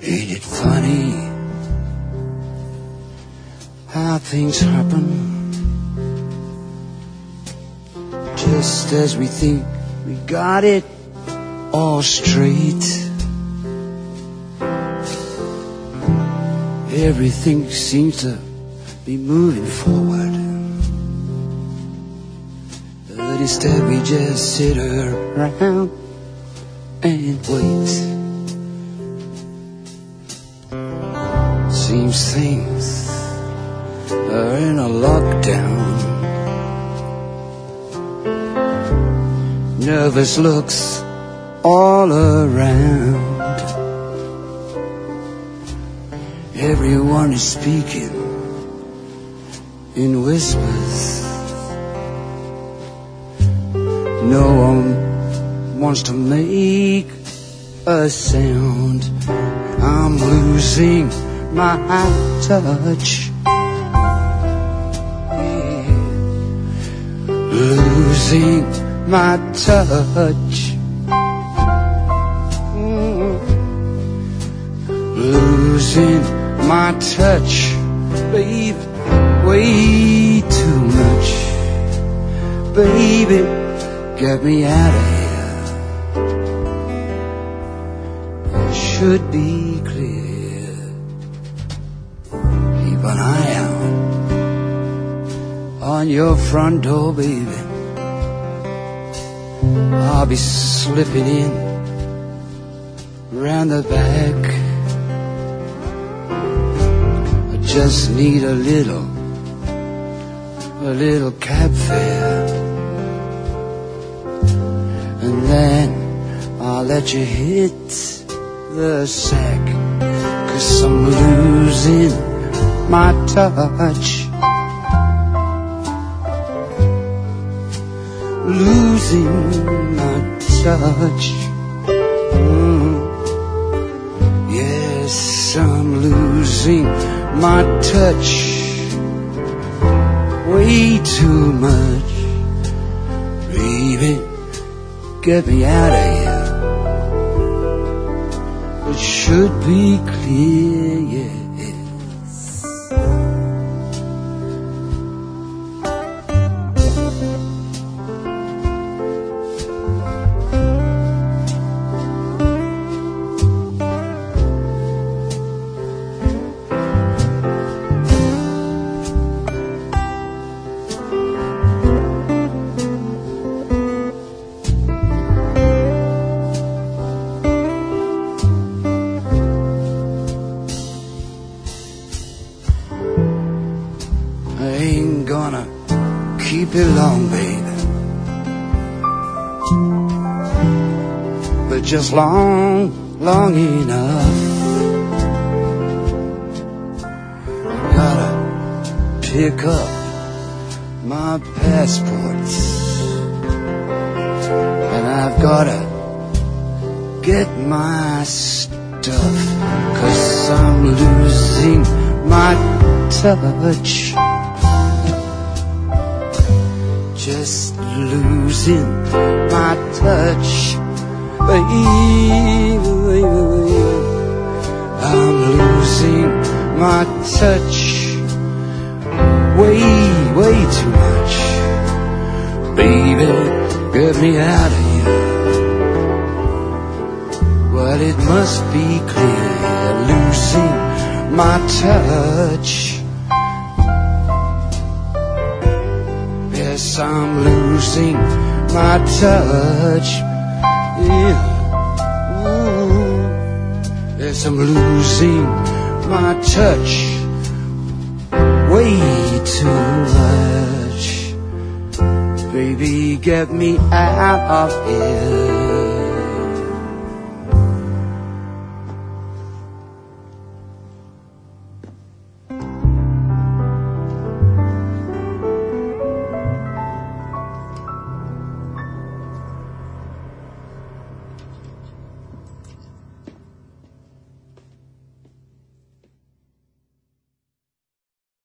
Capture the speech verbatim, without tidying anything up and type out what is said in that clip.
Ain't it funny how things happen just as we think we got it all straight? Everything seems to be moving forward, but instead we just sit around and wait. Seems things are in a lockdown. Nervous looks all around. Everyone is speaking in whispers. No one wants to make a sound. I'm losing my touch, yeah. Losing my touch, mm. Losing my touch, baby, way too much. Baby, get me out of here. It should be clear. Keep an eye out on your front door, baby. I'll be slipping in round the back. I just need a little, a little cab fare, and then I'll let you hit the sack. 'Cause I'm losing my touch, losing my touch, mm. Yes, I'm losing my touch, way too much. Baby, get me out of here. It should be clear, yeah. I ain't gonna keep it long, baby, but just long, long enough. I gotta pick up my passports, and I've gotta get my stuff, 'cause I'm losing my touch, just losing my touch, baby. I'm losing my touch, way, way too much. Baby, get me out of here. Well, it must be clear, losing my touch. Yes, I'm losing my touch, yeah. Ooh. Yes, I'm losing my touch, way too much. Baby, get me out of here.